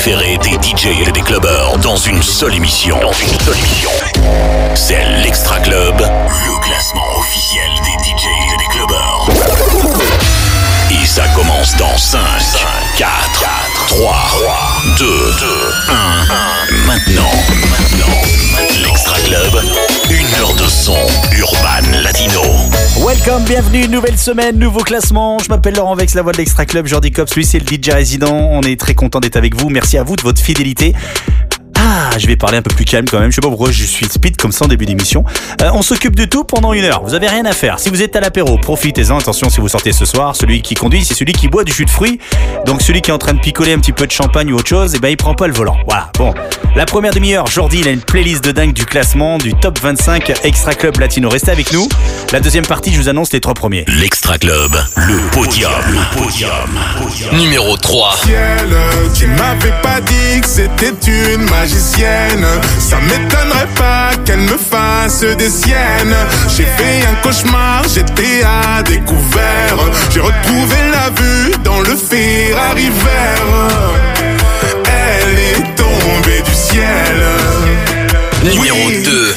préférés des DJ et des clubbers dans une seule émission. C'est l'Extra Club, le classement officiel des DJ et des clubbers. Et ça commence dans 5, 4, 3, 2, 1. Maintenant, l'Extra Club, 1 heure de son urban latino. Welcome, bienvenue, nouvelle semaine, nouveau classement. Je m'appelle Laurent Vex, la voix de l'Extra Club. Jordi Cops, lui c'est le DJ résident. On est très content d'être avec vous. Merci à vous de votre fidélité. Je vais parler un peu plus calme quand même. Je sais pas pourquoi je suis speed comme ça en début d'émission. On s'occupe de tout pendant 1 heure. Vous avez rien à faire. Si vous êtes à l'apéro, profitez-en. Attention, si vous sortez ce soir, celui qui conduit, c'est celui qui boit du jus de fruits. Donc celui qui est en train de picoler un petit peu de champagne ou autre chose, il prend pas le volant. Voilà. Bon, la première demi-heure, Jordi, il a une playlist de dingue du classement du top 25 Extra Club Latino. Restez avec nous. La deuxième partie, je vous annonce les 3 premiers. L'Extra Club, le podium. Numéro 3. Ciel, tu m'avais pas dit que c'était une magicienne. Ça m'étonnerait pas qu'elle me fasse des siennes. J'ai fait un cauchemar, j'étais à découvert. J'ai retrouvé la vue dans le Ferrari vert. Elle est tombée du ciel. Numéro 2.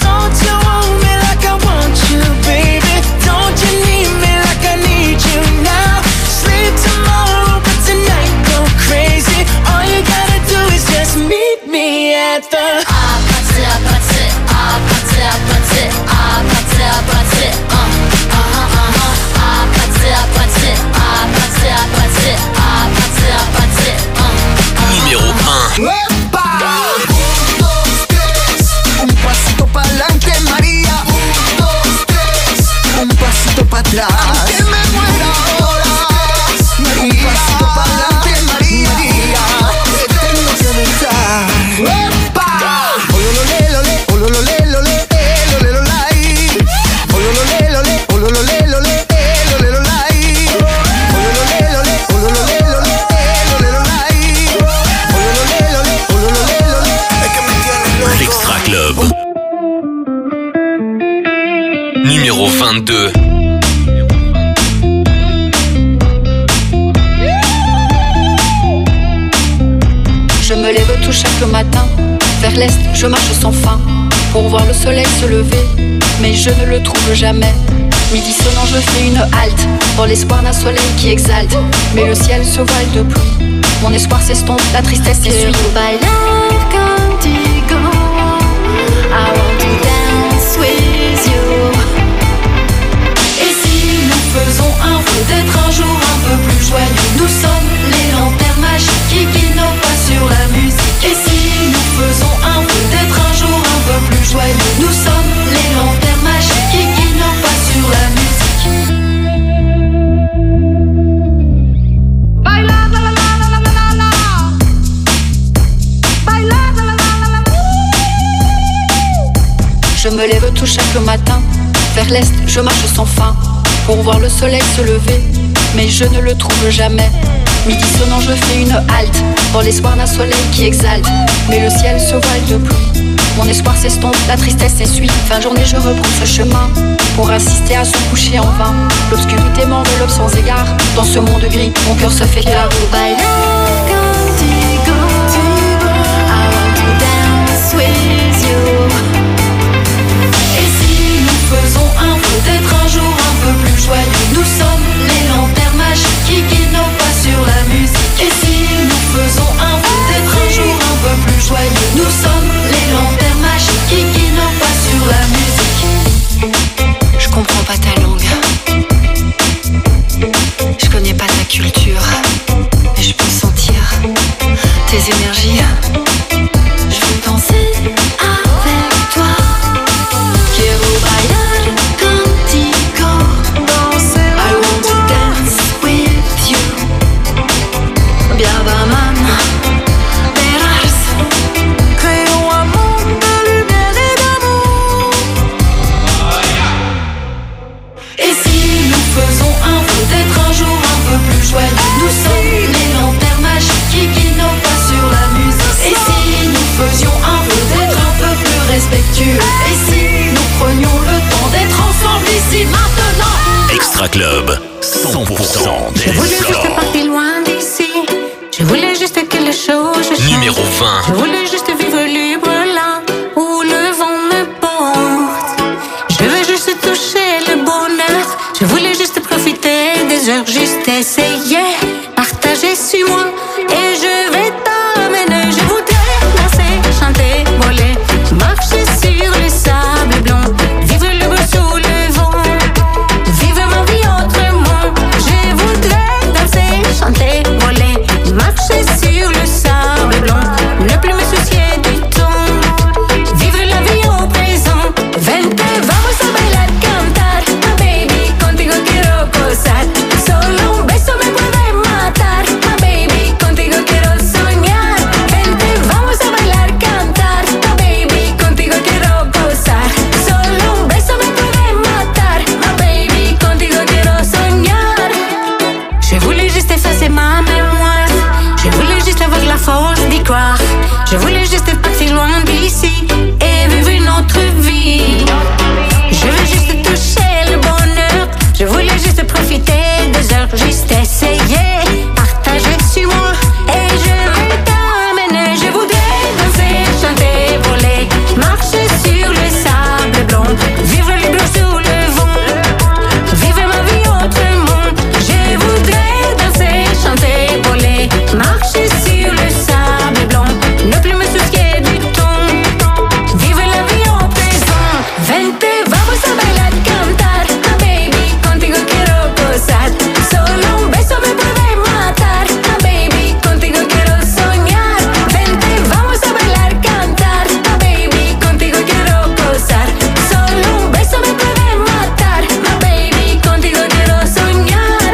Numéro 1. Un pasito pa'lante, María. 1, 2, 3. Un pasito para atrás. Aunque me muera ahora. Un pasito pa'lante, María. Te tengo que besar. Ololole, lole, ololole, lole, lole, lolai. Ololole, lole, ololole, lole, lole, lolai. Ololole, lole, ololole, lole, lole, lolai. Ololole, lole, ololole, lole. Es que me tienes loco. L'Extra Club. Numéro 22. Je me lève tout chaque matin, vers l'est je marche sans fin, pour voir le soleil se lever, mais je ne le trouve jamais. Midi sonnant je fais une halte, dans l'espoir d'un soleil qui exalte, mais le ciel se voile de pluie, mon espoir s'estompe, la tristesse s'essuie. Bailar contigo, I want to dance with you. Et si nous faisons un vœu d'être un jour un peu plus joyeux, nous sommes les lanternes magiques qui guident nos pas sur la musique. Et si nous faisons un vœu d'être un jour un peu plus joyeux, nous sommes les lanternes magiques qui guident nos pas sur la musique. Baila la la la la la la la. Baila la la la la la. Je me lève tout chaque matin, vers l'est je marche sans fin, pour voir le soleil se lever, mais je ne le trouve jamais. Midi sonnant je fais une halte, dans l'espoir d'un soleil qui exalte, mais le ciel se voile de pluie, mon espoir s'estompe, la tristesse s'essuie. Fin de journée je reprends ce chemin, pour assister à son coucher en vain. L'obscurité m'enveloppe sans égard, dans ce monde gris, mon cœur se fait clair. Bailar contigo, I want to dance with you. Et si nous faisons un vœu d'être un jour un peu plus joyeux, nous sommes les lanternes magiques qui guident nos pas sur la musique. Et si nous faisons un vœu d'être un jour un peu plus joyeux, nous sommes les lanternes magiques qui guident nos pas sur la musique. Je comprends pas ta langue, je connais pas ta culture, mais je peux sentir tes énergies. Je veux danser avec toi. Quiero bailar contigo. I want to dance with you. Bienvenue, verás. Créons un monde de lumière et d'amour. Et si nous faisons un vœu d'être un jour un peu plus joyeux, nous sommes les lanternes magiques qui guident nos pas sur la musique. Et si nous faisions un vœu d'être un peu plus respectueux, et si nous prenions le temps d'être ensemble ici maintenant. Extra Club, 100% Je voulais juste partir loin d'ici. Je voulais juste que les choses changent. Numéro effacer ma mémoire. Je voulais juste avoir la force d'y croire. Je voulais juste être parti loin d'ici et vivre une autre vie. Je veux juste toucher le bonheur. Je voulais juste profiter des heures, juste essayer, partager sur moi. Et je vais t'amener. Je voudrais danser, chanter, voler, marcher sur le sable blanc, vivre libre sous le vent, vivre ma vie autrement. Je voudrais danser, chanter, voler, marcher sur le sable blanc, ne plus me soucier du temps, vivre la vie au présent. Vente, vamos a bailar, cantar, ah baby, contigo quiero gozar. Solo un beso me puede matar, ah baby, contigo quiero soñar. Vente, vamos a bailar, cantar, ah baby, contigo quiero gozar. Solo un beso me puede matar, ah baby, contigo quiero soñar.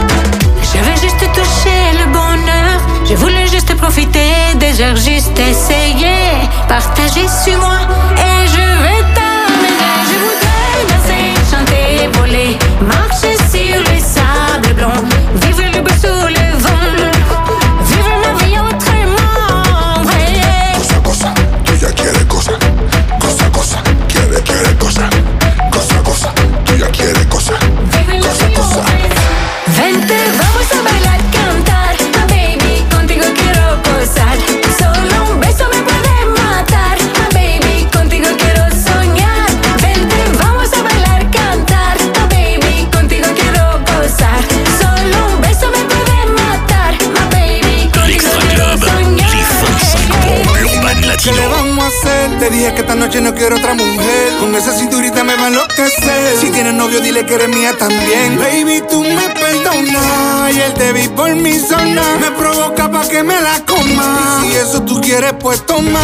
Je veux juste toucher le bonheur. Je voulais juste profiter des heures, juste essayer, partager sur moi. Et je vais t'amener. Je voudrais danser, chanter, voler, marcher sur le sable blanc, vivre libre sous le vent, vivre ma vie autrement. Ouais. Cosa, cosa, tú ya quieres cosa. Cosa, cosa, quiere cosa. Cosa, cosa, tú ya quieres cosa. Cosa, cosa. Vente, vamos a bailar, cantar, ah baby, contigo quiero gozar. Solo un beso me puede matar, ah baby, contigo quiero soñar. Vente, vamos a bailar, cantar, ah baby, contigo quiero gozar. Solo un beso me puede matar, ah baby, contigo L'Extra quiero Club, soñar. les 25 bombes urbaines ¿Qué le latino. vamos a hacer? Te dije que esta noche no quiero otra mujer. Con esa cinturita me va a enloquecer. Si tienes novio, dile que eres mía también. Baby, tú me perdonas. Y él te vi por mi zona. Me provoca pa' que me la coma. Y si eso tú quieres, pues toma.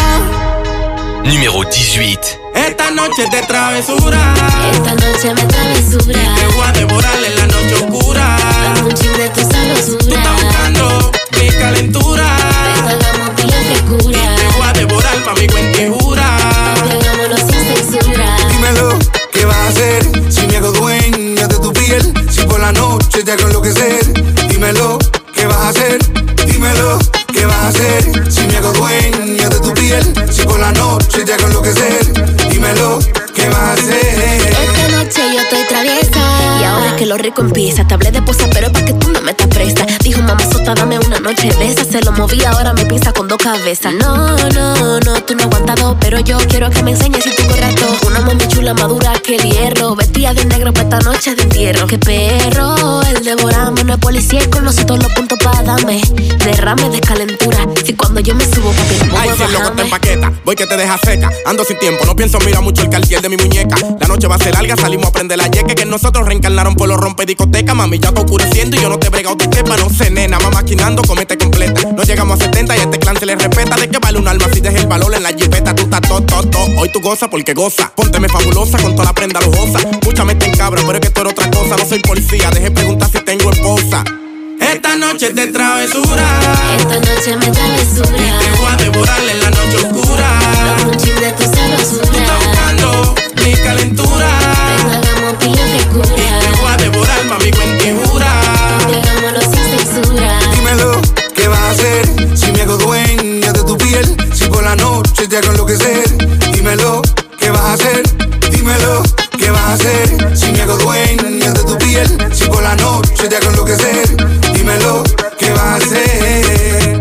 Numéro 18. Esta noche es de travesura. Esta noche me travesura. Te voy a devorar en la noche oscura. Dame un chin de tu Tú sabrosura. estás buscando mi calentura. Hagamos pila frescura. Te voy a devorar pa' mi cuenta y jura. Hagámoslo sin censura. Dímelo, ¿qué vas a hacer? Si me hago dueña de tu piel. Si por la noche te hago enloquecer. Dímelo, ¿qué vas a hacer? Dímelo, ¿qué vas a hacer? Si me hago dueña de tu piel. Si por la noche te hago enloquecer. Dímelo, ¿qué vas a hacer? Esta noche yo estoy traviesa. Y ahora que lo rico empieza. Te hablé de posa, pero pa' que tú no me estás presta. Dijo mamá sota, dame una noche de esa. Se lo moví, ahora me piensa con dos cabezas. No, no, no, tú no has aguantado. Pero yo quiero que me enseñes si tengo rato. Una mami chula madura que el hierro. Vestida de negro pa' esta noche de entierro. Qué perro, el devorame. No es policía y con nosotros los puntos pa' darme. Derrame de calentura. Si cuando yo me subo, papi, no Ay, puedo si el loco te bajarme. empaqueta, voy que te deja seca. Ando sin tiempo, no pienso mirar mucho el cartier de mi muñeca. La noche va a ser larga, salimos a prender la yeque. Que nosotros reencarnaron por los rompe discoteca. Mami, ya está oscureciendo y yo no te he bregado tu chepa. No sé, nena, mamá maquinando, comete completa. No llegamos a 70 y a este clan se le respeta. ¿De qué vale un alma si dejas el valor en la jipeta? Tú estás to. Hoy tú goza porque goza. Pónteme fabulosa con toda la prenda lujosa. Mucha mente en cabra, pero es que tú eres otra cosa. No soy policía, deje preguntar si tengo esposa. Esta noche es de travesura. Esta noche me travesura. Te voy a devorar en la noche oscura. Dame un chin de tu Tú estás sabrosura. buscando mi calentura. Hagamos pila frescura. Te voy a devorar, mami, cuenta y jura. Hagámoslo sin censura. Dímelo, ¿qué vas a hacer? Si me hago dueña de tu piel. Si por la noche te hago enloquecer. Dímelo, ¿qué vas a hacer? Dímelo, ¿qué vas a hacer? Si me hago dueña de tu piel. Si por la noche te hago enloquecer. Dímelo, ¿qué vas a hacer?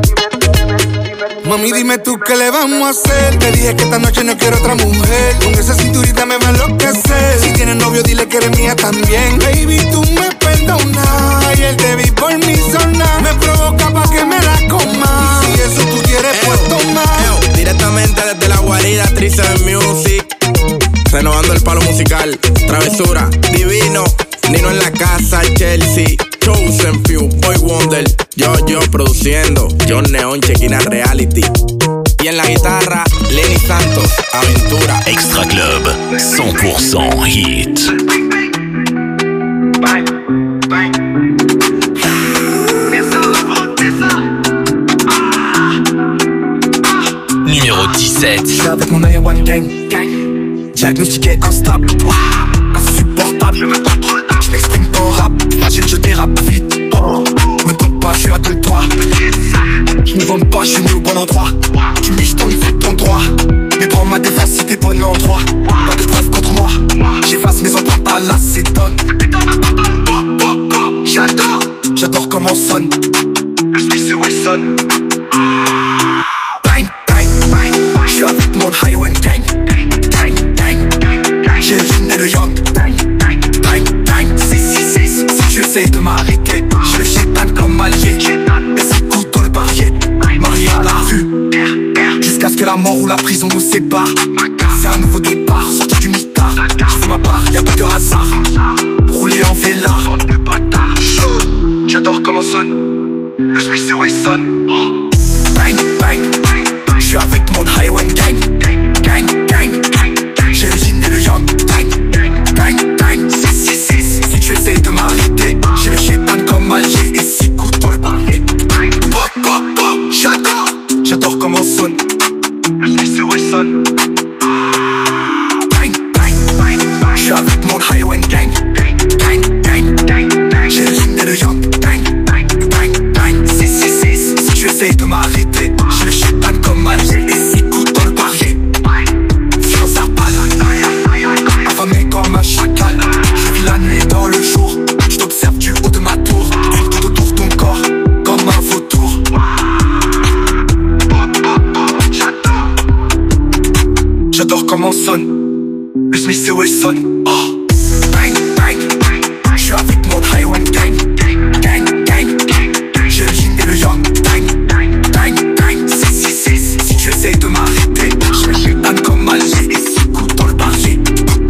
Mami, dime tú qué le vamos a hacer. Te dije que esta noche no quiero otra mujer. Con esa cinturita me va a enloquecer. Si tienes novio, dile que eres mía también. Baby, tú me perdonas. Y él te vi por mi zona. Me provoca pa' que me la coma. Y si eso tú quieres, pues toma. Directamente desde la guarida, Trice Music. Renovando el palo musical. Travesura, divino. Nino en la casa, Chelsea. Chosen Few, Boy Wonder. Yo produciendo. John Neon, Chequina Reality. Y en la guitarra, Lenny Santos, Aventura. Extra Club, 100% hit. Numéro 17. Je suis avec mon A1 gang. Diagnostiqué instable. Insupportable. Je m'exprime pas au rap. Facile, je dérape vite. Me trompe pas, me vends pas, je suis mis au bon endroit. Tu miches ton niveau de ton droit. Mais prends ma défense si t'es bon endroit. Pas de preuves contre moi. J'efface mes empreintes à l'acétone. J'adore comment on sonne. Le Smith et Wesson. Bang, bang, bang. J'suis avec mon Highway Gang. Gang, gang, gang. J'ai le le Young. Bang, bang, bang, bang. 666. Si tu essayes de m'arrêter, je le chétane comme allié. Et ça coûte dans le barrier. Marié à la rue. Jusqu'à ce que la mort ou la prison nous sépare. C'est un nouveau départ, sorti du mitard. Je fais ma part, y'a pas de hasard. Rouler en véla. J'adore comment on sonne. Le Smith et Wesson. Bang, bang, bang. J'suis avec mon Highway Gang. Gang, gang, gang. J'ai le Jin et le Young. Bang, bang, bang. 666. Si tu essayes de m'arrêter, j'ai le chétan comme allié. Et 6 coups dans le barrier. Pop, pop, pop. J'adore comment on sonne. Le Smith et Wesson. Bang, bang, bang. J'suis avec mon Highway Gang. Gang, gang, gang. J'ai le Jin et le Young. J'essaie de m'arrêter, j'ai le chétan comme allié. Et 6 coups dans le barrier. Fiance à balle, affamé comme un chacal. Je vis la nuit dans le jour. Je t'observe du haut de ma tour. Tout autour ton corps, comme un vautour. J'adore comment on sonne. Le Smith et Wesson. Bang, bang, bang. J'suis avec mon Highway Gang. Gang, gang, gang. J'ai le Jin et le Young. J'essaie de m'arrêter, je me chétan comme allié. Et 6 coups dans le barrier.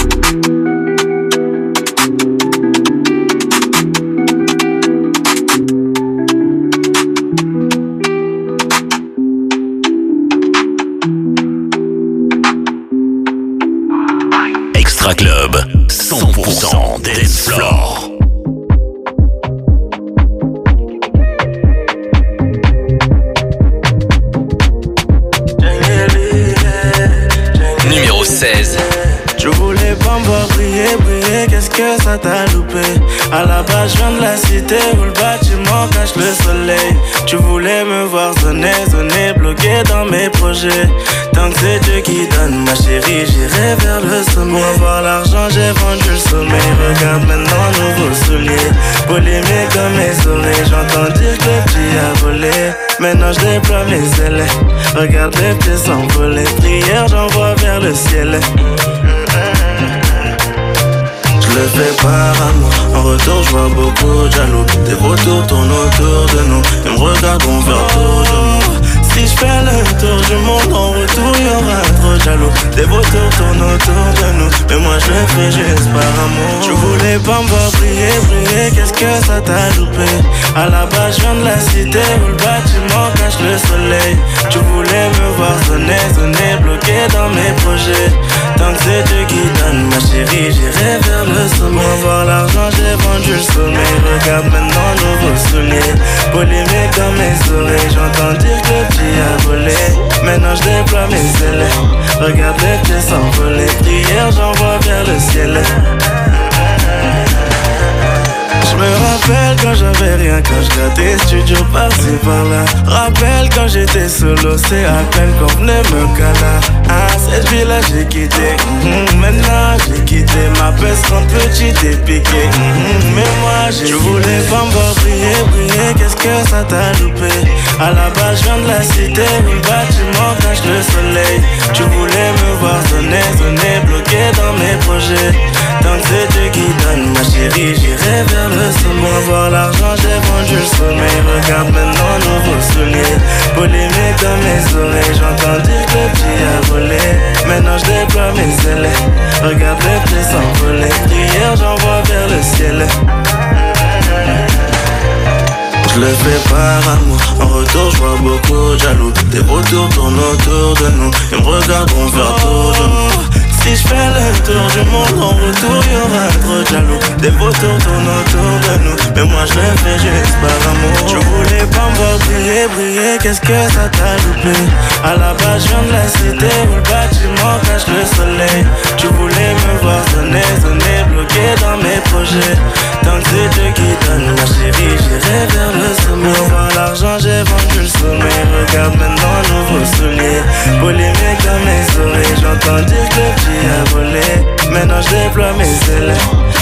Extra Club, 100% dance floor. Numéro 16. Tu voulais pas me voir briller, briller, qu'est-ce que ça t'a loupé? À la base je viens de la cité où le bâtiment cache le soleil. Tu voulais me voir zoner, zoner, bloqué dans mes projets. Tant que c'est Dieu qui donne, ma chérie, j'irai vers le sommet. Pour avoir l'argent, j'ai vendu le sommeil. Regarde maintenant, nouveau soulier. Polémique comme mes oreilles, j'entends dire que le petit a volé. Maintenant je déploie mes ailes. Regarde les pieds s'envoler. Prière, j'envoie vers le ciel. Je le fais par amour. En retour, je vois beaucoup de jaloux. Des vautours tournent autour de nous. Ils me regardent, on fait autour de nous. Si je fais le tour du monde, en retour, y'aura trop de jaloux. Des vautours tournent autour de nous. Mais moi, je le fais juste par amour. Tu voulais pas me voir briller, briller, qu'est-ce que ça t'a loupé? À la base, je viens de la cité où le bâtiment cache le soleil. Tu voulais me voir zoner, zoner, bloqué dans mes projets. Tant que c'est Dieu qui donne, ma chérie, j'irai vers le sommet. Pour avoir l'argent, j'ai vendu le sommeil. Regarde maintenant, nouveau soulier. Polémique dans mes oreilles, j'entends dire que le petit a volé. Maintenant je déploie mes ailes. Regarde les pieds s'envoler. Prière, j'envoie vers le ciel. Je me rappelle quand j'avais rien, quand je grattais studio par-ci par-là. Rappelle quand j'étais solo, c'est à peine qu'on venait me caler. Ah, cette vie-là j'ai quitté. Maintenant j'ai quitté ma peste quand petite et piqué. Mais moi j'ai. Tu voulais pas me voir briller, briller, qu'est-ce que ça t'a loupé? À la base je viens de la cité où le bâtiment cache le soleil. Tu voulais me voir zoner, zoner, bloqué dans mes projets. Tant que c'est Dieu qui donne, ma chérie, j'irai vers le sommet. Pour avoir l'argent, j'ai vendu le sommeil. Regarde maintenant, nouveau soulier. Polémique dans mes oreilles, j'entends dire que le petit a volé. Maintenant je déploie mes ailes. Regarde les pieds s'envoler. Prière, j'envoie vers le ciel. Je le fais par amour. En retour, je vois beaucoup de jaloux. Des vautours tournent autour de nous. Ils me regardent, on fait autour de nous. Si je fais le tour du monde, en retour y'aura trop de jaloux. Des vautours tournent autour de nous. Mais moi je le fais juste par amour. Tu voulais pas me voir briller, briller, qu'est-ce que ça t'a loupé? À la base je viens de la cité où le bâtiment cache le soleil. Tu voulais me voir zoner, zoner, bloqué dans mes projets. Tant que c'est Dieu qui donne, ma chérie, j'irai vers le sommet. Pour voir l'argent, j'ai vendu le sommeil.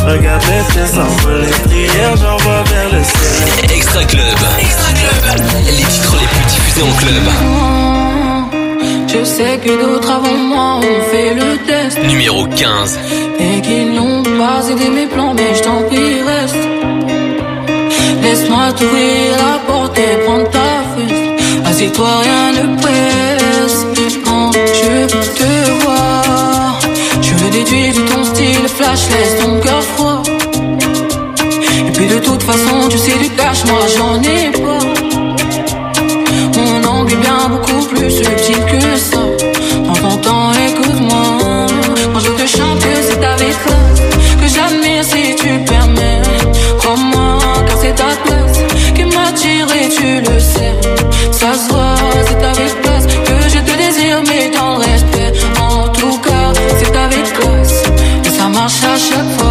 regarde les pièces s'envolent, les prières j'envoie vers le ciel. Extra Club, les titres les plus diffusés en club. Je sais que d'autres avant moi ont fait le test. Numéro 15. Et qu'ils n'ont pas aidé mes plans, mais je t'en prie reste. Laisse-moi t'ouvrir la porte et prendre ta fesse. Assieds-toi, rien ne presse. Quand je te vois, je me déduis de ton style flash, laisse ton cœur froid. Et puis de toute façon, tu sais du cash, moi j'en ai pas. Mon angle est bien beaucoup plus subtil que ça. Prends ton temps, écoute-moi. Quand je te chante, c'est avec classe que j'admire si tu permets. Crois-moi, car c'est ta classe qui m'attire et tu le sais. Ça se voit, c'est avec classe que je te désire, mais dans le respect. En tout cas, c'est avec classe et ça marche à chaque fois.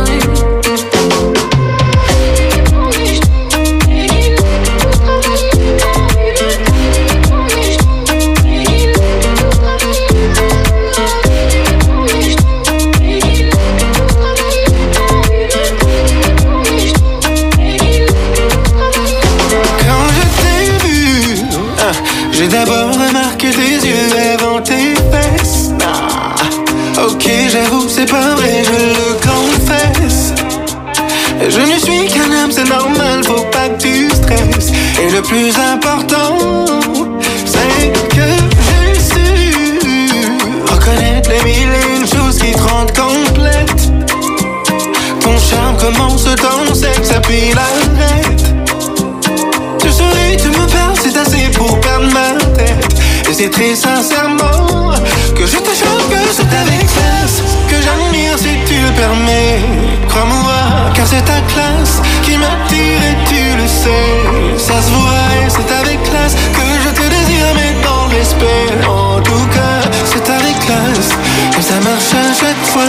J'ai d'abord remarqué tes yeux avant tes fesses. Ok, j'avoue, c'est pas vrai, je le confesse. Je ne suis qu'un homme, c'est normal, faut pas que tu stresses. Et le plus important, c'est que j'ai su reconnaître les mille et une choses qui te rendent complète. Ton charme commence dans le sexe, puis l'arrête. Tu souris, tu me parles, c'est assez pour perdre ma tête. Et c'est très sincèrement que je te chante, que c'est avec classe que j'admire si tu le permets. Crois-moi, car c'est ta classe qui m'attire et tu le sais. Ça se voit et c'est avec classe que je te désire, mais dans le respect. En tout cas, c'est avec classe et ça marche à chaque fois.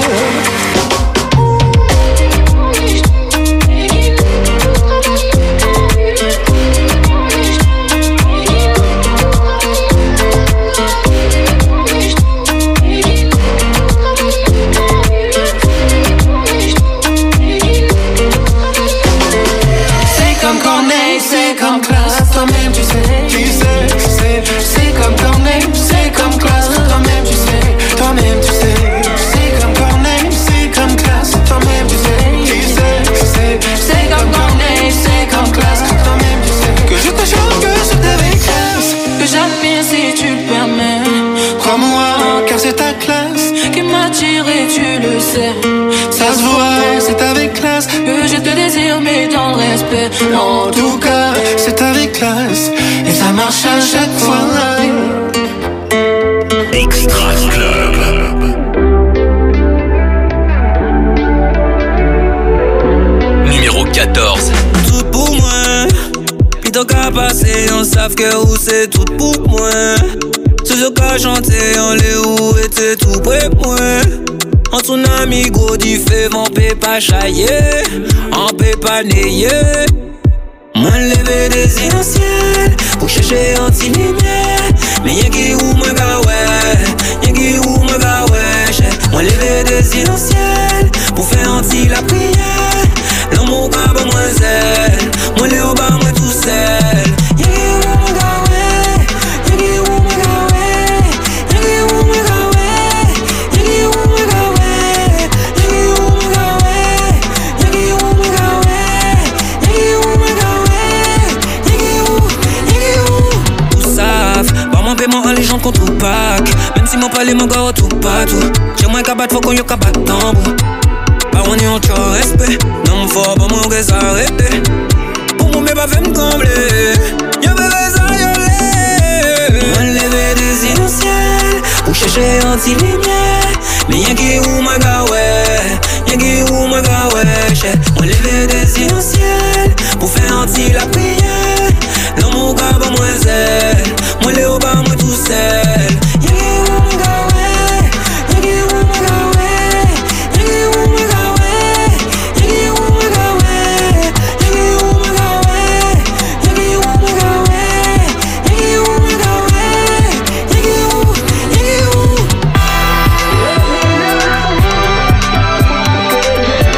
Toi-même tu sais, c'est comme Corneille, c'est comme classe. Toi-même tu sais, c'est comme Corneille, c'est comme classe. Toi-même tu sais, c'est comme Corneille, c'est comme classe. Toi-même tu sais que je te chante, que c'est avec classe que j'admire si tu le permets. Crois-moi, car c'est ta classe qui m'attire et tu le sais. Ça se voit, c'est avec classe que je te désire, mais dans le respect. En tout cas, c'est avec classe et ça marche à chaque fois. Extra Club. Numéro 14. Tout pour moi. Plutôt qu'à passer, on savent que où c'est tout pour moi. Ce jeu qu'à chanter, on les où était tout près pour moi. En tsunami, gros du feu, on peut pas chailler, on peut pas nayer. Moi lever des îles au ciel pour chercher anti-lumière. Mais y'a qui ou me gawè, y'a qui ou me gawè. Moi lever des îles au ciel pour faire anti la prière. L'amour qu'a bon moi zèle, moi les au bas moi tout seul. Y'a qui ou me gawè, y'a qui ou me gawè, y'a qui ou me gawè, y'a qui ou me gawè, y'a qui ou me gawè, y'a qui ou me gawè, y'a qui ou me gawè. Tout savent, pas mon paiement en légende contre Tupac. Même si mon palais mon gars tout partout. J'ai moins qu'à battre, faut qu'on y a qu'à battre tambour. Pas on est en tchor respect. Non m'en faut pas mon gars s'arrêter. Pour mon bébé fait m'combler. Y'a bébé ça y'allait. On lever des îles au ciel pour chercher anti-lumière. Mais y'a qui ou ma gars ouais, y'a qui ou ma gars ouais. On lever des îles au ciel pour faire anti la prière. L'amour qu'a bon moi zèle, moi les au bas moi tout seul. Y'a qui ou ma gars ouais, y'a qui ou ma gars ouais, y'a qui ou ma gars ouais, y'a qui ou ma gars ouais, y'a qui ou ma gars ouais, y'a qui ou ma gars ouais, y'a qui ou ma gars ouais, y'a qui ou, y'a qui ou.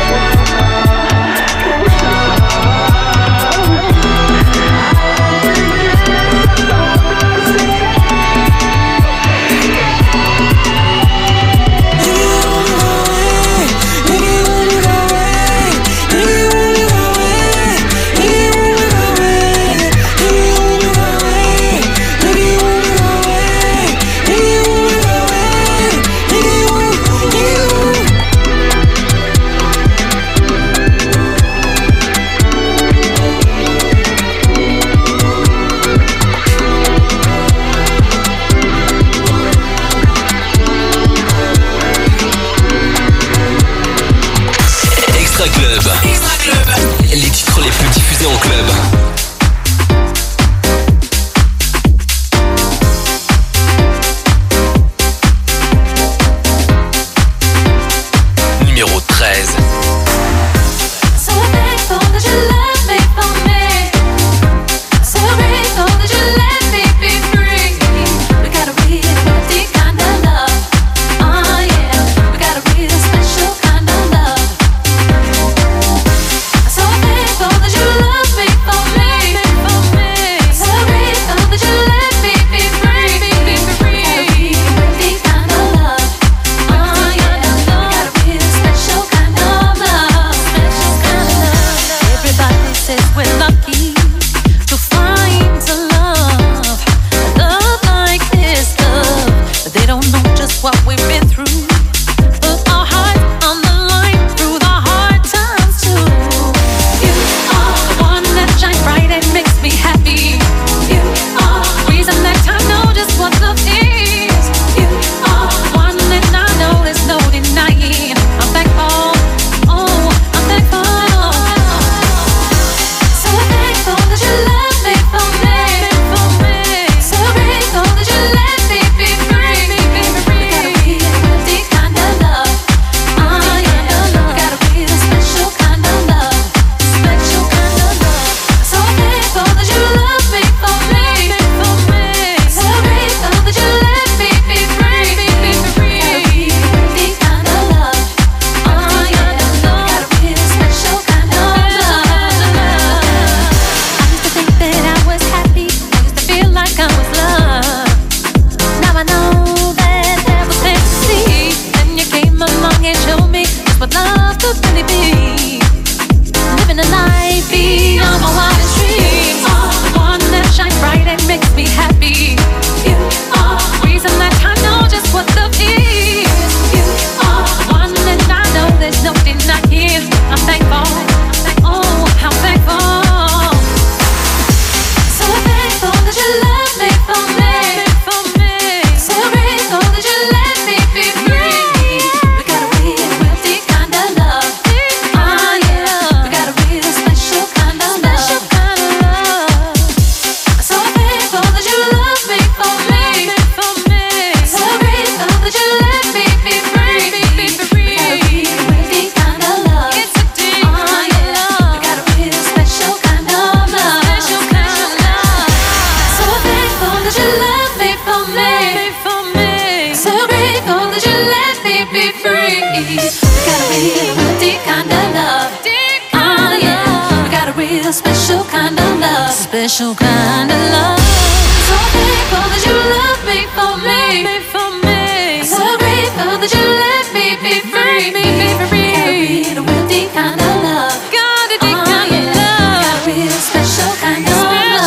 special kind of love. So grateful that you love me for me. So grateful that you let me be free. Got a real deep kind of love. Got a deep kind of love. Got a real special kind of love.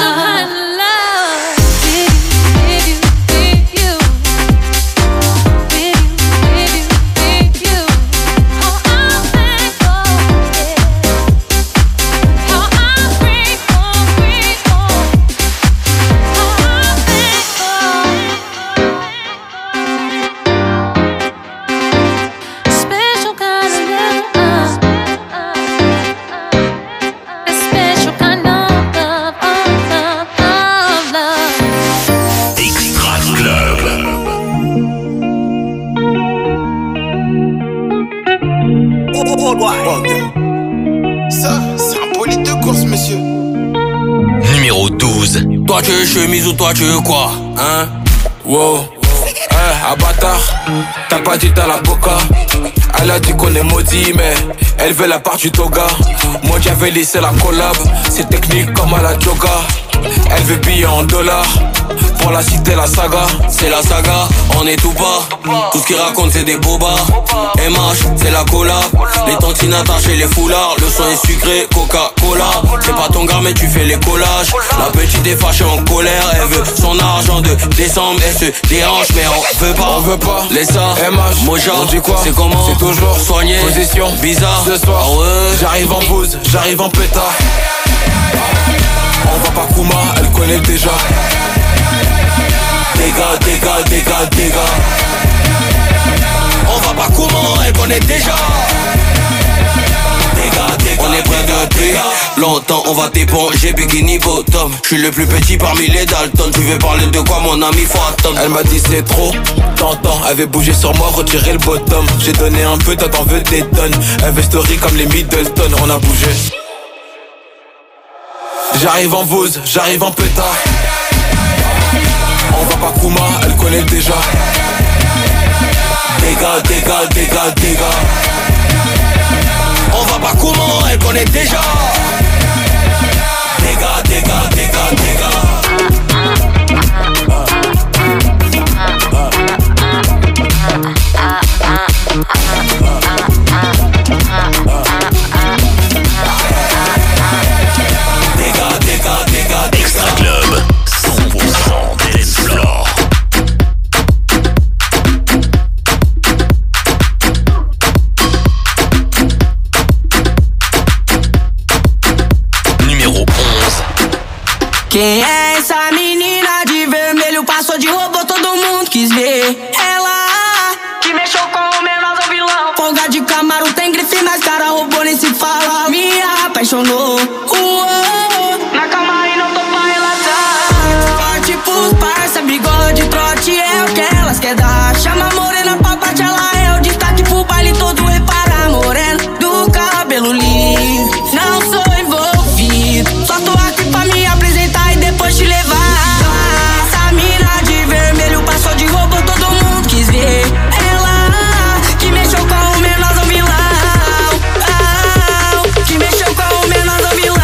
Ça, c'est un bolide de course, monsieur. Numéro 12. Toi tu veux chemise ou toi tu veux quoi, hein? Wow. Ah bâtard, t'as pas dit t'as la boca. Elle a dit qu'on est maudit mais elle veut la part du toga. Moi j'avais laissé la collab, c'est technique comme à la yoga. Elle veut billets en dollars, pour la cité la saga. C'est la saga, on est tout bas. Tout ce qu'ils racontent c'est des bobas. MH, c'est la cola. Les tantines attachées, les foulards. Le son est sucré, Coca-Cola. C'est pas ton gars mais tu fais les collages. La petite est fâchée en colère. Elle veut son argent de décembre. Elle se dérange mais on veut pas. Les ça, MH, Moja, on dit quoi? C'est comment? C'est toujours soigné. Position bizarre. Ce soir, ah ouais. J'arrive en bouse, j'arrive en pétard. On va pas Kuma, elle connaît déjà. Dégâts. On va pas comment, elle connaît déjà. On est près de plus longtemps, on va t'éponger bikini bottom. Je suis le plus petit parmi les Dalton. Tu veux parler de quoi mon ami, faut attendre. Elle m'a dit c'est trop tentant. Elle veut bouger sur moi, retirer le bottom. J'ai donné un peu, toi t'en veux des tonnes. Elle veut story comme les Middleton, on a bougé. J'arrive en Vose, j'arrive en pétard. On va pas Kuma, elle connaît déjà. Dégâts. On va pas comment, elle connaît déjà. Dégâts. Extra Club, 100% dance floor. Numéro 11. Quem é essa menina de vermelho? Passou de robô, todo mundo quis ver. Ela que mexeu com o menor do vilão. Folga de Camaro, tem grife, mas cara roubou nem se fala. Me apaixonou. Na cama e não tô pra relatar. Forte pros parça, bigode, trote é o que elas quer dar. Chama a morena pra bate, ela é o destaque pro baile todo. Repara, morena do cabelo liso. Não sou envolvido, só tô aqui pra me apresentar e depois te levar. Essa mina de vermelho passou de robô, todo mundo quis ver. Ela que mexeu com o menor do vilão. Que mexeu com o menor do vilão.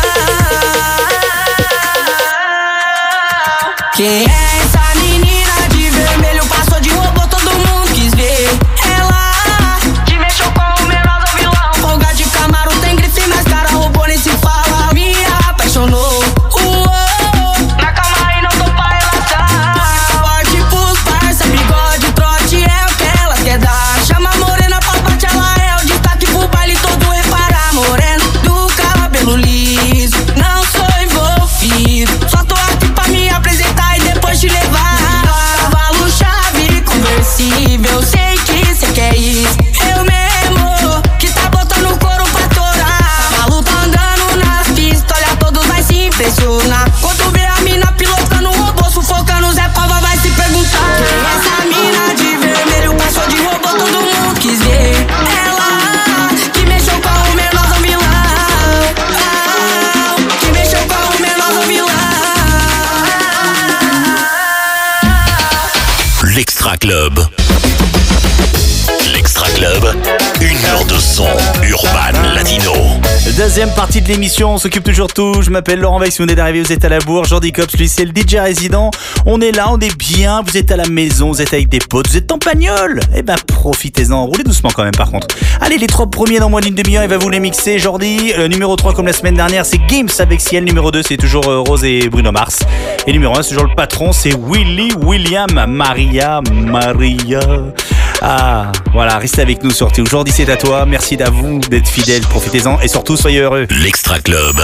Quem é essa menina de vermelho? Passou de robô, todo mundo quis ver. Ela que mexeu com o menor do vilão. Folga de Camaro, tem grife, mas cara roubou nem se fala. Me apaixonou. Na cama e não tô pra relatar. Forte pros parça, bigode, trote é o que elas quer dar. Chama a morena pra bate, ela é o destaque pro baile todo. Repara, morena do cabelo liso. Não sou envolvido, só tô aqui pra me apresentar e depois te levar. Cavalo chave, conversível, sei que cê quer isso. Eu mesmo, que tá botando couro pra torar. Cavalo tá andando nas pistas, olha todos vai se impressionar. Quando vê a mina pilotando o robô, sufocando Zé Pava vai se perguntar. Quem é essa mina de vermelho? Passou de robô, todo mundo quis ver. Ela que mexeu com o menor do vilão. Que mexeu com o menor do vilão. L'Extra Club. L'Extra Club, 1 heure de son urban latino. Deuxième partie de l'émission, on s'occupe toujours de tout. Je m'appelle Laurent Vex, si vous venez d'arriver, vous êtes à la bourre. Jordi Cops, lui, c'est le DJ résident. On est là, on est bien, vous êtes à la maison, vous êtes avec des potes, vous êtes en pagnole. Eh ben, profitez-en, roulez doucement quand même par contre. Allez, les 3 premiers dans moins d'une demi-heure, il va vous les mixer, Jordi. Numéro 3, comme la semaine dernière, c'est Gims avec Ciel. Numéro 2, c'est toujours Rose et Bruno Mars. Et numéro 1, c'est toujours le patron, c'est Willy William Maria. Ah, voilà, restez avec nous surtout. Aujourd'hui, c'est à toi. Merci à vous d'être fidèles. Profitez-en et surtout, soyez heureux. L'Extra Club.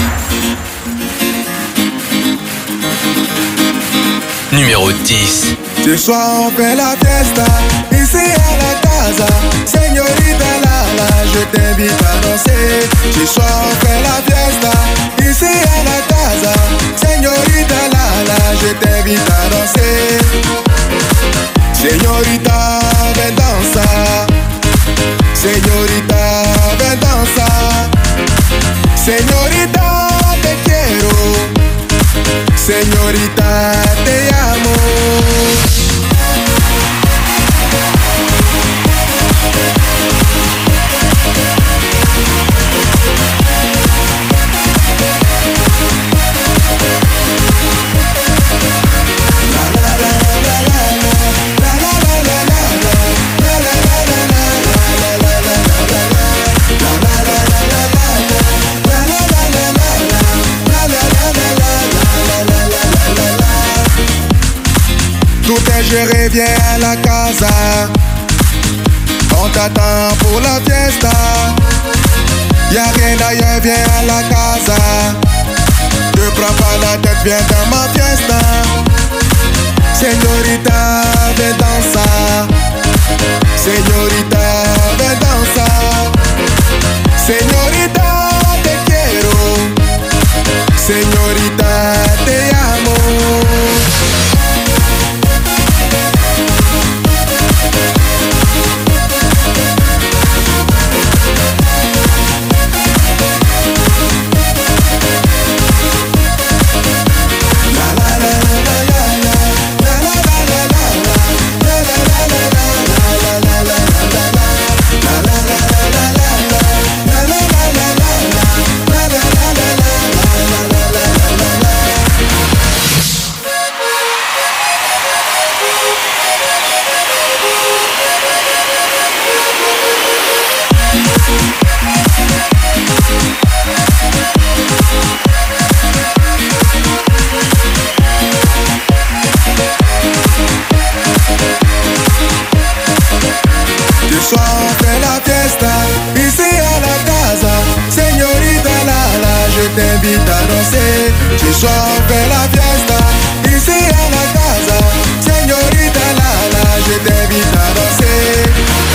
Numéro 10. Ce soir, on fait la fiesta. Ici à la casa. Señorita Lala, je t'invite à danser. Ce soir, on fait la fiesta. Ici à la casa. Señorita Lala, je t'invite à danser. Señorita, ven danza. Señorita, ven danza. Señorita, te quiero. Señorita, te amo. Tout est géré, viens à la casa. On t'attend pour la fiesta. Y'a rien d'ailleurs, viens à la casa. Ne prends pas la tête, viens dans ma fiesta. Señorita, ven danza. Señorita, ven danza. Señorita, te quiero. Señorita, te amo. T'invite à danser, ce soir on fait la fiesta. Ici à la casa, señorita Lala, je t'invite à danser.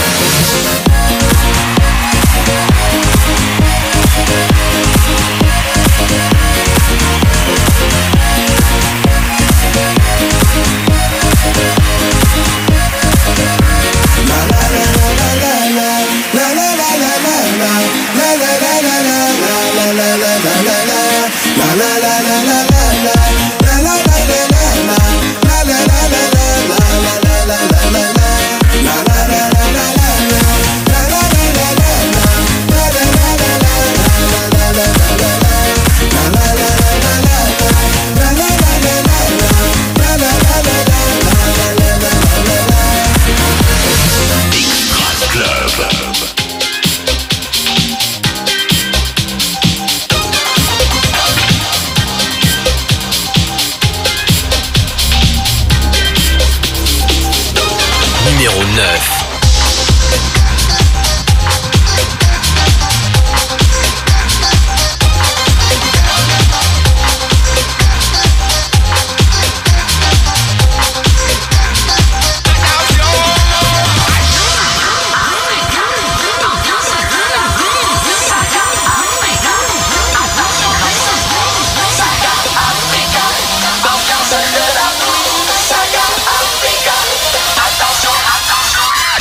Numéro 9. Attention, attention.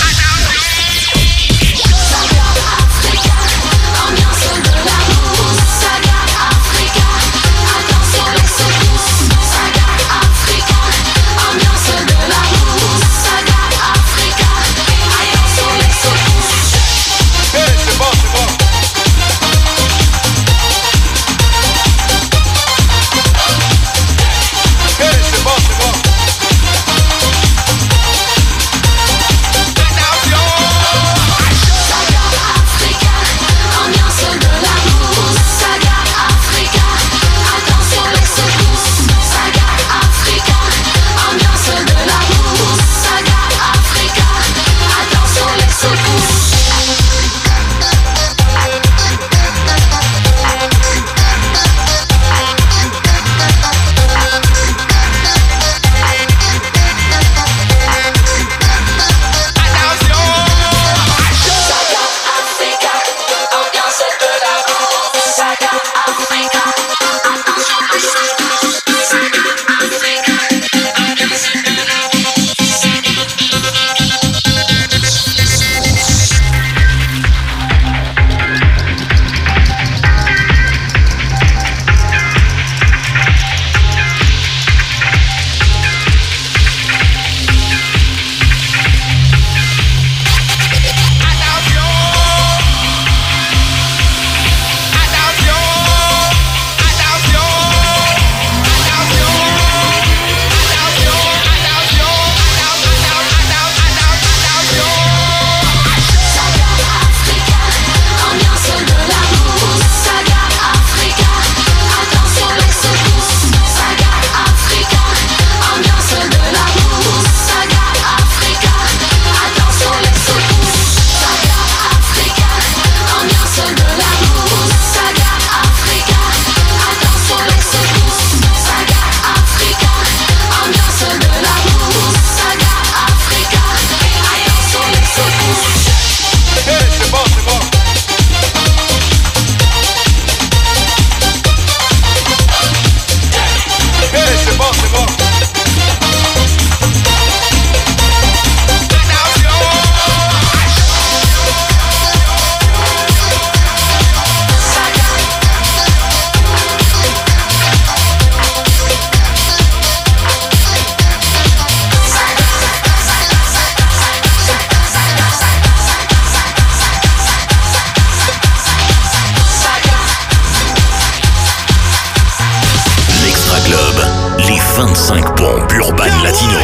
5 bombes urbaines latino.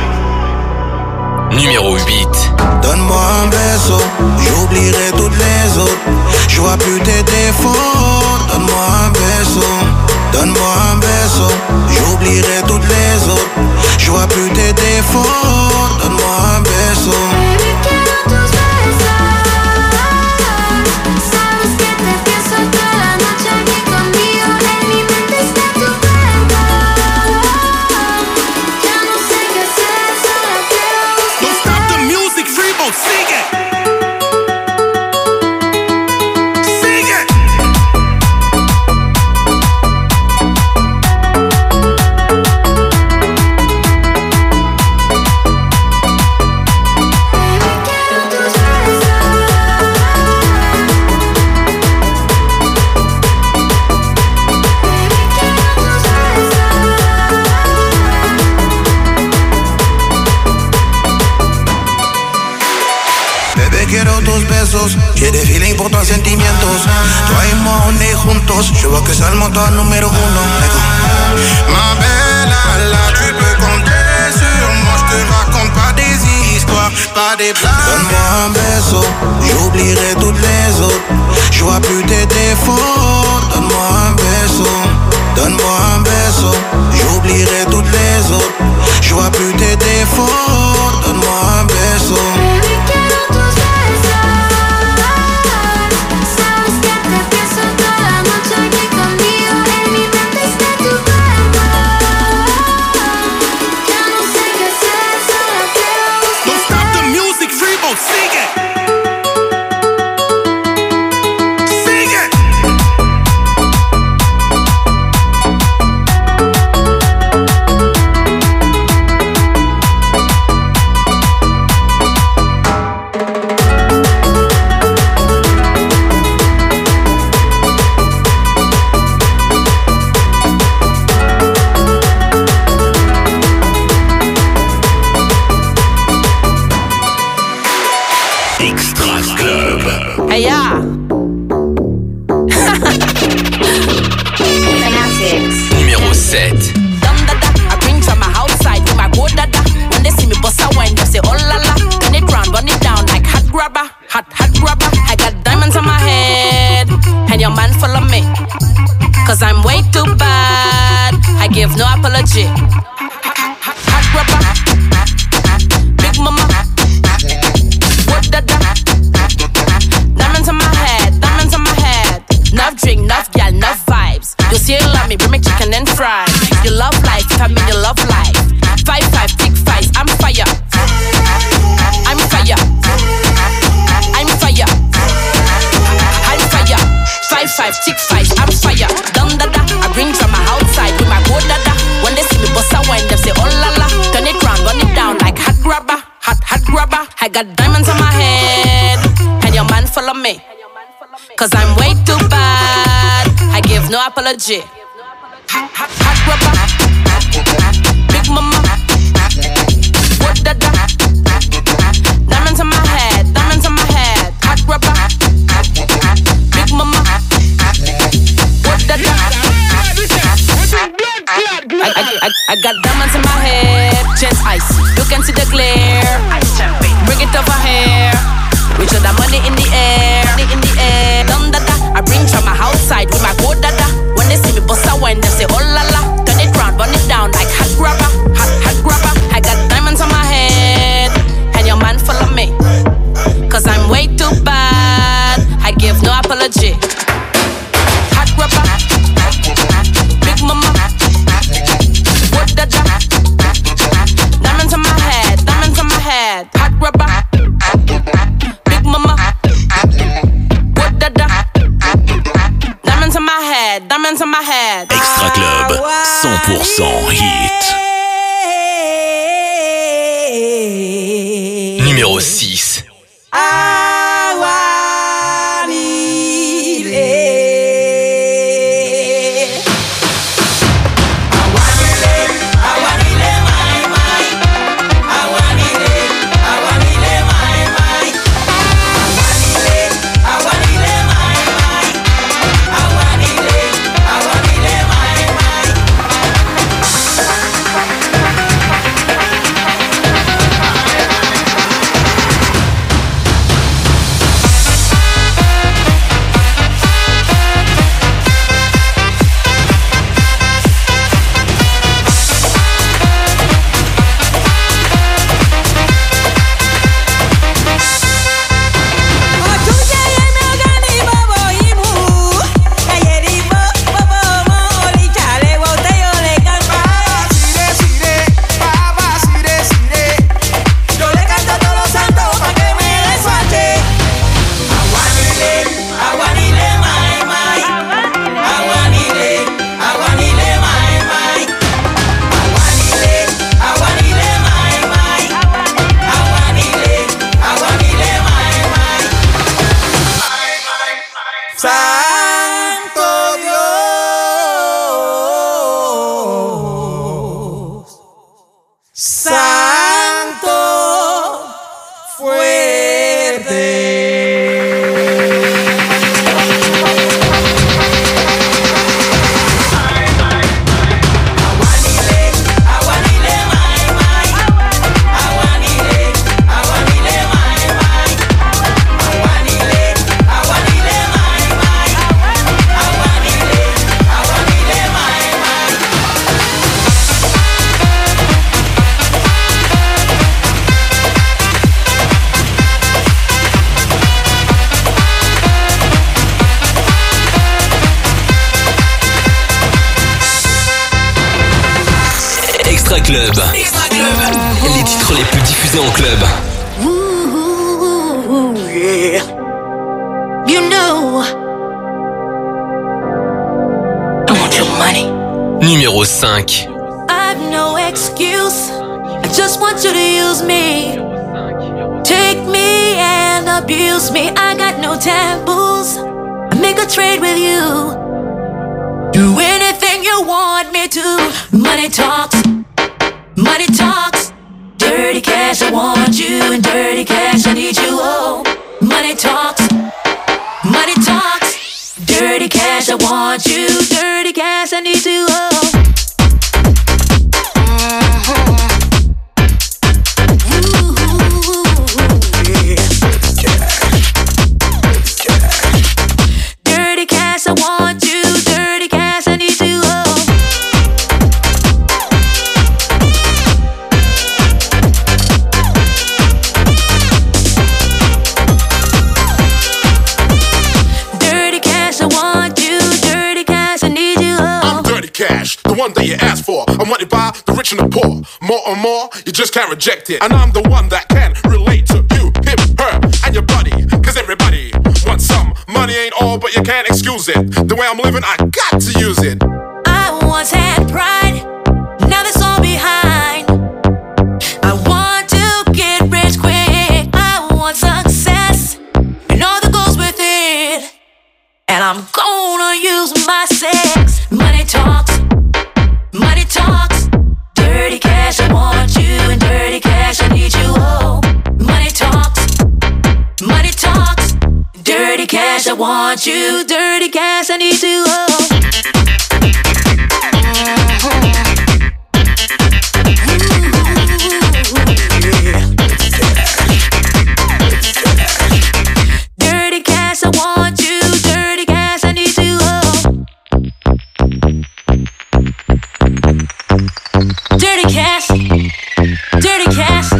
Numéro 8. Donne-moi un baiser, j'oublierai toutes les autres. Je vois plus tes défauts. Donne-moi un baiser, donne-moi un baiser, j'oublierai toutes les autres. Je vois plus tes défauts. Donne-moi un baiser. J'ai des feelings pour tus sentimientos. Toi et moi on est juntos. Je vois que c'est le moteur numéro 1. Ma belle Allah, tu peux compter sur moi. Je te raconte pas des histoires, pas des blagues. Donne-moi un baiser, j'oublierai toutes les autres. Je vois plus tes défauts. Donne-moi un baiser, donne-moi un baiser, j'oublierai toutes les autres. Je vois plus tes défauts. Donne-moi un baiser. Numéro 7. I bring from my outside with my go dada. When they see me bust a wine, they say oh la la. Turn it round, run it down like hot grabber, hot grabber. I got diamonds on my head, and your man follow me. Cause I'm way too bad, I give no apology. Hot grabber, big mama, what dada. Diamonds on my head, diamonds on my head. Enough drink, enough gal, enough vibes. You still love me, bring me chicken and fries. You love life, if I mean you love life. 5-5, tick fights, I'm fire. I'm fire. I'm fire. I'm fire. 5-5, tick fights, I'm fire. Dum dada, I bring from my outside with my go dada. When they see me bust a wine, they say oh la la. Turn it round, run it down like hot grabber, hot grabber. I got diamonds on my head, and your man follow me. Cause I'm way too bad, I give no apology. Hot grabber, big mama, what dada. Diamonds on my head, diamonds on my head. Hot grabber, big mama, what dada. I got diamonds in my head, chest icy, you can see the glare. Bring it over here. We show the money in the air, in the air. Dum dada, I bring from my outside with my go dada. When they see me bust a wine, they say oh la la. Turn it round, run it down like hot grabber, hot grabber. I got diamonds on my head, and your man follow me. Cause I'm way too bad, I give no apology. Hot grabber, big mama, what dada. Diamonds on my head, diamonds on my head. Hot grabber, mama, Santo fuerte. Extra Club. Les titres les plus diffusés en club. Ooh, yeah. You know I want your money. Numéro 5. I've no excuse. I just want you to use me. Take me and abuse me. I got no taboos. I make a trade with you. Do anything you want me to. Money talks. Money talks. Dirty cash, I want you. And dirty cash, I need you. Oh, money talks. Money talks. Dirty cash, I want you. Dirty cash, I need you. Oh. Dirty cash, I want you. Dirty cash, I need you. Oh. Dirty cash, I want you. Dirty cash, I need you. Oh. I'm dirty cash, the one that you asked for. I'm wanted by the rich and the poor. More and more, you just can't reject it. And I'm the one that can relate to you, him, her, and your buddy. Cause everybody wants some. Money ain't all, but you can't excuse it. The way I'm living, I got to use it. I once had pride, now that's all behind. I want to get rich quick. I want success and all that goes with it. And I'm gonna use my sex. Money talks. Money talks. Dirty cash, I want you. And dirty cash, I need you. Oh, money talks. Money talks. Dirty cash, I want you. Dirty cash, I need you. Oh. Dirty cash, I want you. Dirty cash, I need you. Oh. Dirty cash. Dirty cash.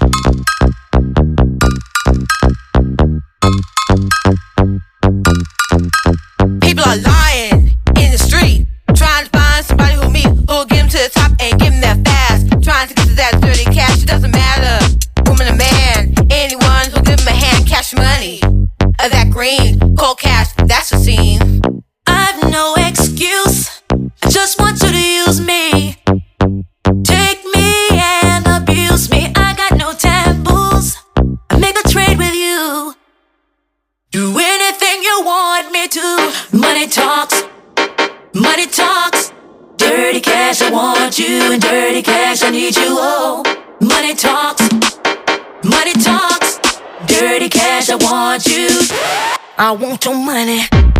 People are lying in the street, trying to find somebody who'll get them to the top and give them that fast. Trying to get to that dirty cash, it doesn't matter. Woman or man, anyone who'll give them a hand, cash money. That green, cold cash, that's the scene. I've no excuse. I just want you to use me. Take me and abuse me. I got no taboos. I make a trade with you. Do anything you want me to. Money talks. Money talks. Dirty cash, I want you. And dirty cash, I need you. Oh, money talks. Money talks. Dirty cash, I want you. I want your money.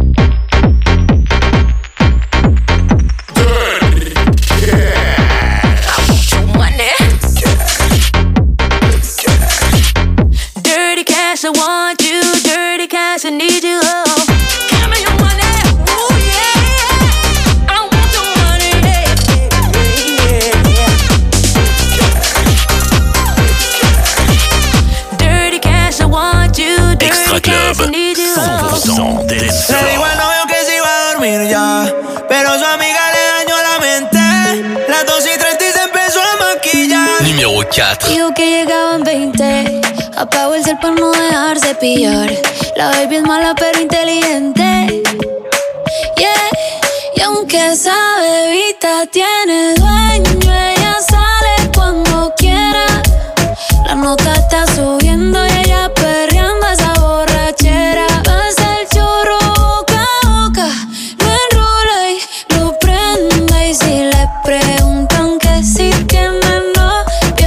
Dirty cash. I want your money. Dirty cash, I want you. Dirty cash, I need you. Oh, give me your money. Ooh, yeah. I want your money. Dirty cash, I want you. Dirty Extra Club, cash, I need you. 100% de Le digo al novio que se iba a dormir ya, pero su amiga le dañó la mente. Las 2:30 y se empezó a maquillar. Numéro 4. Dijo que llegaban 20. Apagó el cel para no dejarse pillar. La baby es mala pero inteligente. Yeah. Y aunque esa bebita tiene dueño, ella sale cuando quiera. La nota está subiendo y ella perreando esa borrachera. Pasa el chorro boca a boca, lo enrola y lo prende. Y si le preguntan que si tiene novio,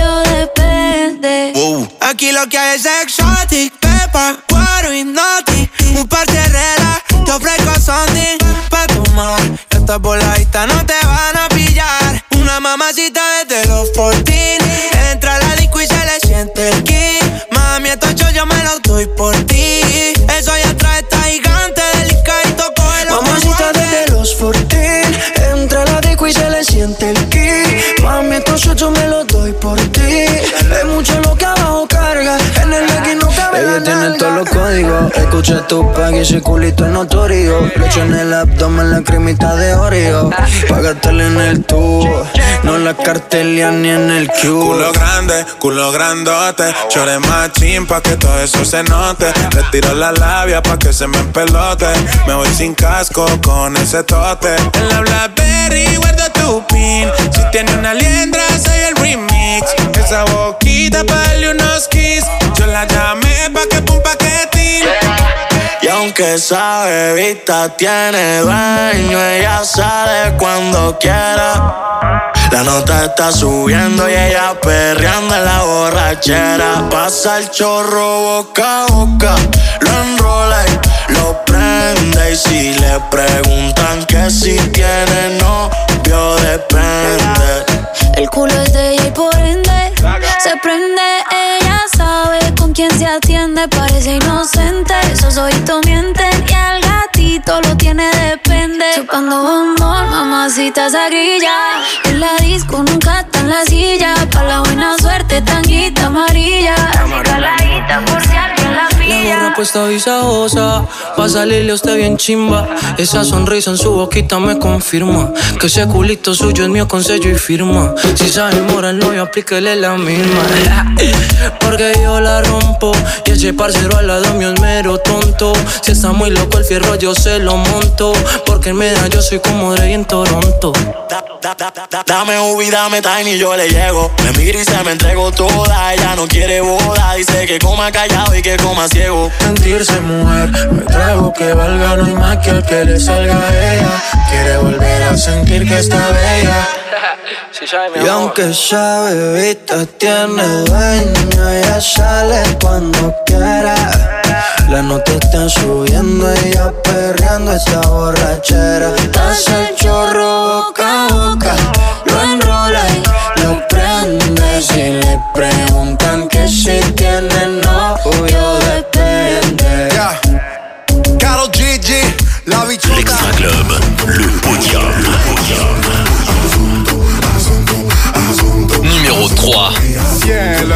lo que hay es exotic, pepa, guaro y noti. Un par de reglas, te ofrezco something pa' tomar. Estas voladitas no te van a pillar. Una mamacita desde los 14. Entra a la disco y se le siente el kick. Mami, estos yo me los doy por ti. Eso ya trae esta gigante delicadito, cógelo. Mamacita desde los 14. Entra a la disco y se le siente el kick. Mami, estos yo me los doy por ti. Es mucho lo que abajo carga. En el X no cabe. Ella tiene todos los códigos. Escucha tu pack y ese culito es notorio. Leche en el abdomen, la cremita de Oreo. Pa' gastarle en el tubo. No la cartelia ni en el cubo. Culo grande, culo grandote. Chore machín pa' que todo eso se note. Retiro la labia pa' que se me empelote. Me voy sin casco con ese tote. En la Blackberry guardo tu pin. Si tiene una liendra soy el remix. Esa boquita pa' darle unos kiss. Yo la llamé pa' que pum paquetín. Y aunque esa bebita tiene dueño, ella sale cuando quiera. La nota está subiendo y ella perreando en la borrachera. Pasa el chorro boca a boca, lo enrola y lo prende. Y si le preguntan que si tiene novio, depende. El culo es de ella y por ende se prende. Ella sabe con quién se atiende. Parece inocente, esos ojitos mienten. Y al gatito lo tiene depende. Chupando bombón, mamacita esa grilla. En la disco nunca está en la silla. Pa' la buena suerte, tanguita amarilla. Caladita por si alguien la pilla. La gorra puesta visajosa, pa' salirle a usted bien chimba. Esa sonrisa en su boquita me confirma que ese culito suyo es mío con sello y firma. Si sabe moral no, yo aplíquele la misma. Porque yo la rompo y ese parcero al lado mío es mero tonto. Si está muy loco el fierro yo se lo monto. Porque en media yo soy como Dre en Toronto. Dame Ubi, dame Tiny, yo le llego. Me mira y se me entregó toda. Ella no quiere boda, dice que coma callado y que coma ciego. Sentirse mujer, me trago que valga, no hay más que el que le salga a ella. Quiere volver a sentir que está bella. Y aunque esa bebita tiene dueño, ella sale cuando quiera. La nota está subiendo, ella perreando esta borrachera. Pasa el chorro boca a boca, lo enrola y lo prende. Si le preguntan que si tiene novio, depende. Karol G, la bichota. L'Extra Club, le podium. Numéro 3. Ciel,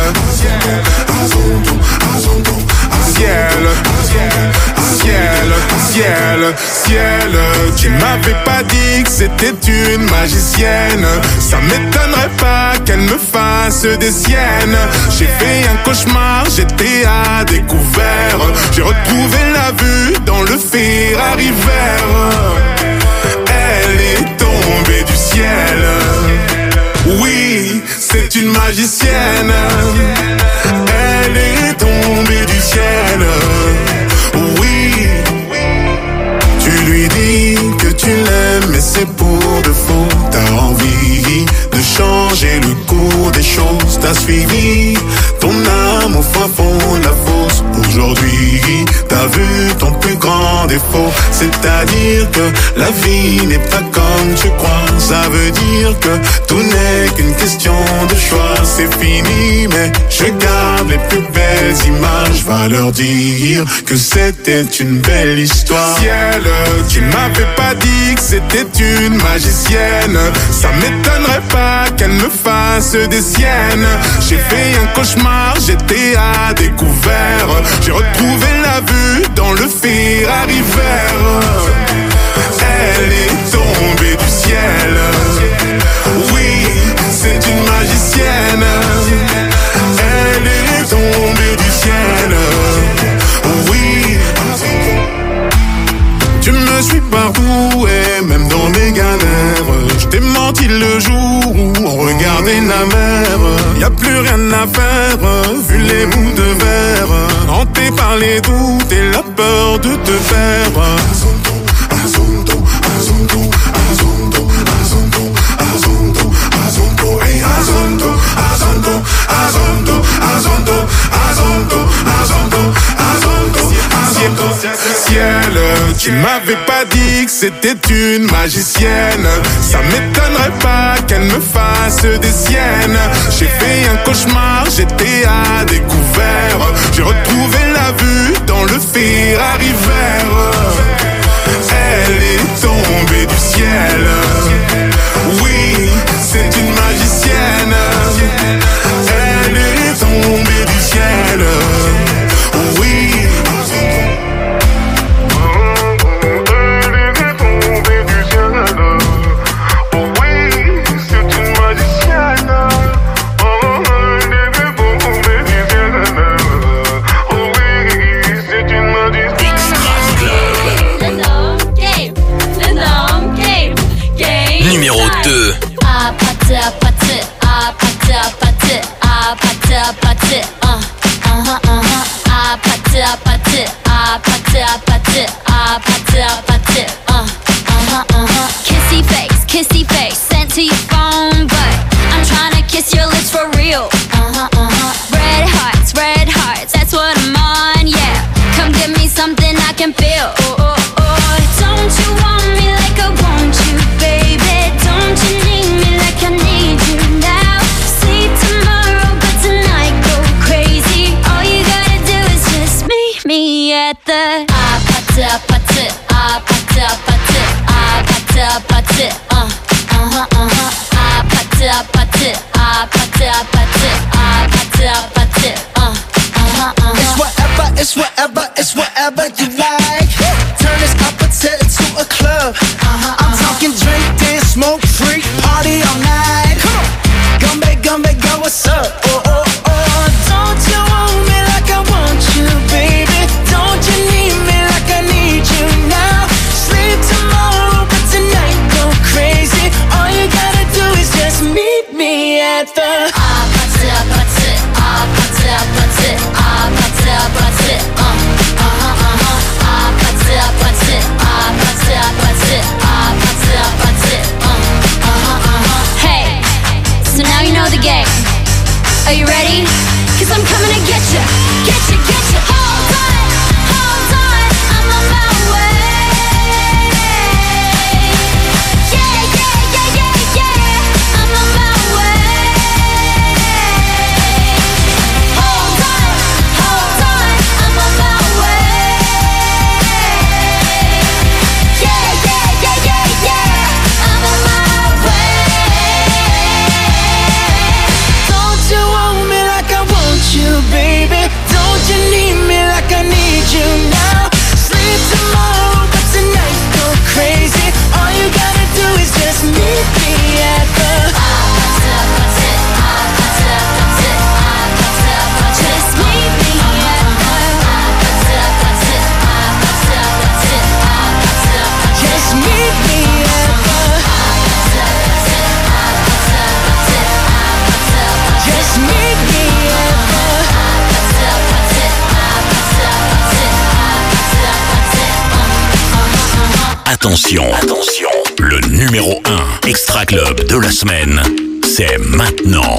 ciel, ciel, ciel, ciel. Tu m'avais pas dit que c'était une magicienne. Ça m'étonnerait pas qu'elle me fasse des siennes. J'ai fait un cauchemar, j'étais à découvert. J'ai retrouvé la vue dans le Ferrari vert. Elle est tombée du ciel. Oui, c'est une magicienne. Elle est tombée du ciel. Oui, tu lui dis que tu l'aimes, mais c'est pour de faux. T'as envie de changer le cours des choses. T'as suivi ton âme au fin fond de la fosse. Aujourd'hui, t'as vu ton plus grand défaut. C'est-à-dire que la vie n'est pas comme tu crois. Ça veut dire que tout n'est qu'une question de choix. C'est fini, mais je garde les plus belles images. Va leur dire que c'était une belle histoire. Ciel, tu m'avais pas dit que c'était une magicienne. Ça m'étonnerait pas qu'elle me fasse des siennes. J'ai fait un cauchemar, j'étais à découvert. J'ai retrouvé la vue dans le Ferrari vert. Elle est tombée du ciel. Oui, c'est une magicienne. Elle est tombée du ciel. Oui, tu me suis partout et même dans mes galères. Je t'ai menti le jour où on regardait la mer. Y'a plus rien à faire, vu les bouts de verre. Hanté par les doutes et la peur de te perdre. Azondo, Azondo, Azondo, Azondo, Azondo, Azondo, hey Azondo, Azondo, Azondo, Azondo, Azondo. Tu m'avais pas dit que c'était une magicienne. Ça m'étonnerait pas qu'elle me fasse des siennes. J'ai fait un cauchemar, j'étais à découvert. J'ai retrouvé la vue dans le Ferrari vert. Elle est tombée du ciel. Oui, c'est une magicienne. Elle est tombée du ciel. Oui. Numéro 2. Kissy face, sent to your phone, but I'm trying to kiss your lips for real. Red hearts, that's what I'm on, yeah. Come give me something I can feel. Don't you want me like I want you, baby? Don't you need me like I need you now? Sleep tomorrow, but tonight go crazy. All you gotta do is just meet me at the It's whatever you like. Turn this opposite into a club. I'm talking drink, dance, smoke, freak, party all night. Come on, girl, what's up? Don't you want me like I want you, baby? Don't you need me like I need you now? Sleep tomorrow, but tonight go crazy. All you gotta do is just meet me at the Hey, so now you know the game. Are you ready? 'Cause I'm coming to get you. Hold on, I'm on my way. Yeah, I'm on my way. Hold on, I'm on my way. Yeah, I'm on my way. Don't you want me like I want you, baby? Don't you need me like I need you now? Sleep tomorrow, but tonight go crazy. All you gotta do is just meet me at the Just meet me at Just meet me at the Just meet me at Attention, le numéro 1 Extra Club de la semaine, c'est maintenant.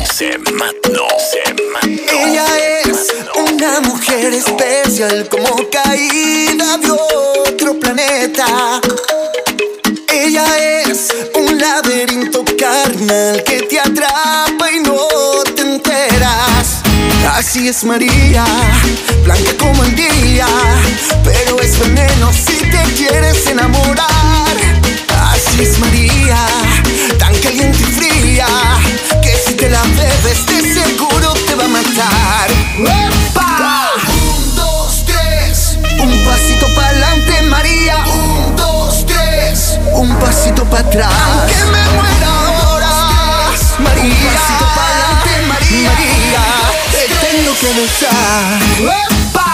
Ella es una mujer especial como caída de otro planeta. Ella es un laberinto carnal que te atrapa y no te enteras. Así es María, blanca como el día, pero es veneno si te quieres enamorar. Así es María, tan caliente y fría, que si te la bebes de seguro te va a matar. ¡Epa! 1, 2, 3. Un pasito pa'lante, María. 1, 2, 3. Un pasito para atrás. Aunque me muera ahora, María. Un pasito pa'lante, María. Te tengo que besar. ¡Epa!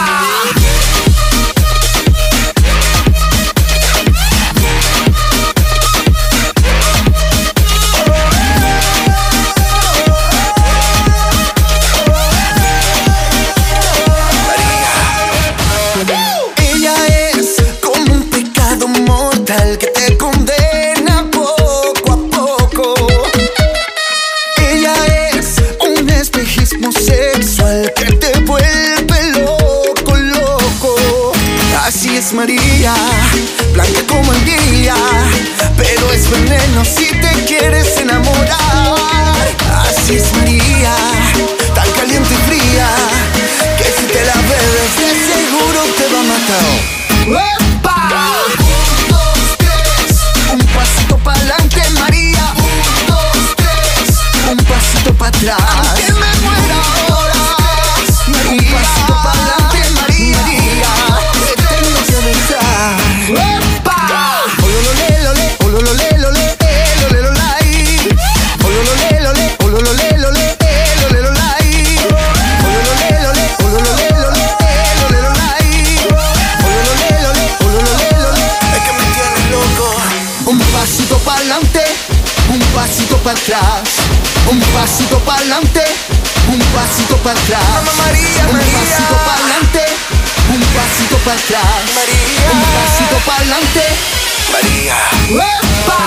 Que te condena poco a poco. Ella es un espejismo sexual que te vuelve loco, loco. Así es María, blanca como el día, pero es veneno si te quieres enamorar. Así es María, tan caliente y fría, que si te la bebes de seguro te va a matar. ¡Epa! 1, 2, 3, un pasito pa'lante María. 1, 2, 3, un pasito para atrás. Aunque me muera ahora, María. Un pasito pa'lante María, te tengo que besar. ¡Epa! Olololelole, olololelole, elolelolai. Olololelole, olololelole, elolelolai. Olololelole, olololelole, elolelolai. Olololelole, olololelole. Es que me tienes loco. Un pasito pa'lante, un pasito para atrás. Un pasito pa'lante, un pasito para atrás. Mamá María, un pasito pa'lante, un pasito para atrás. María, un pasito pa'lante, María. ¡Epa!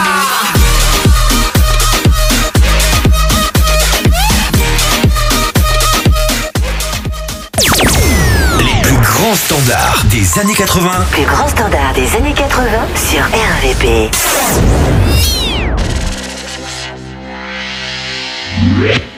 Les plus grands standards des années 80. Plus grands standards des années 80 sur RVP.